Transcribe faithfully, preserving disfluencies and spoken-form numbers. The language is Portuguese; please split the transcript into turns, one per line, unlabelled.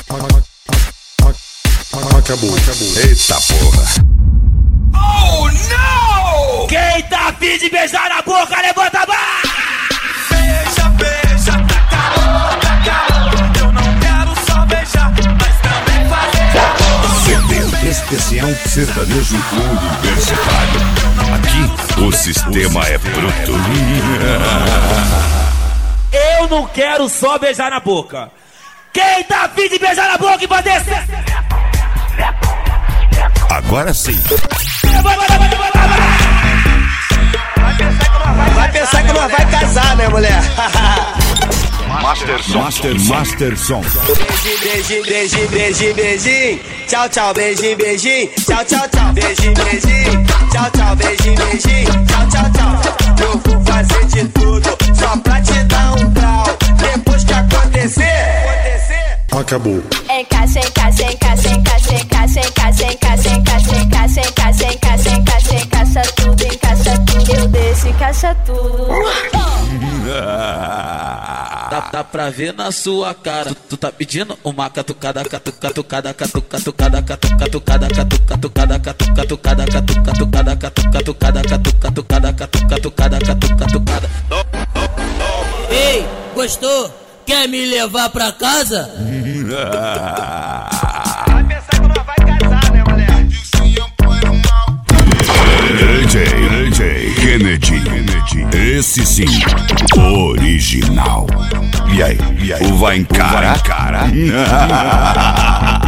Acabou, acabou. Eita porra.
Oh não!
Quem tá afim de beijar na boca, levanta a mão!
Beija, beija, taca a boca, taca a boca. Eu não quero só beijar, mas também fazer.
C D especial sertanejo universitário. Aqui o sistema é bruto.
Eu não quero só beijar na boca. Quem tá afim de beijar na boca e vai descer?
Agora sim.
Vai pensar que nós vai casar, né, mulher?
Masterson. Master, Masterson.
Beijinho, beijinho, beijinho, beijinho. Tchau, tchau, beijinho, beijinho. Tchau, tchau, tchau. Beijinho, beijinho. Tchau, tchau, beijinho, beijinho. Tchau, tchau, tchau. Eu vou fazer de tudo só pra te dar um grau. Depois que acontecer, acontecer.
Acabou.
Encaixa, encaixa, encaixa, encaixa, encaixa, encaixa, encaixa, encaixa, encaixa, encaixa, encaixa, encaixa, encaixa tudo, encaixa tudo. Eu deixo, encaixa tudo.
Dá, dá pra ver na sua cara. Tu, tu tá pedindo uma catucada, catucada, catucada, catucada, catucada, catucada, catucada, catucada, catucada, catucada, catucada, catucada, catucada, catucada.
Ei, gostou? Quer me levar pra casa?
Vai pensar que nós vai casar, né, mulher?
D J, D J Kennedy, Kennedy. Esse sim, original. E aí, e aí? Vai encarar? Vai encarar?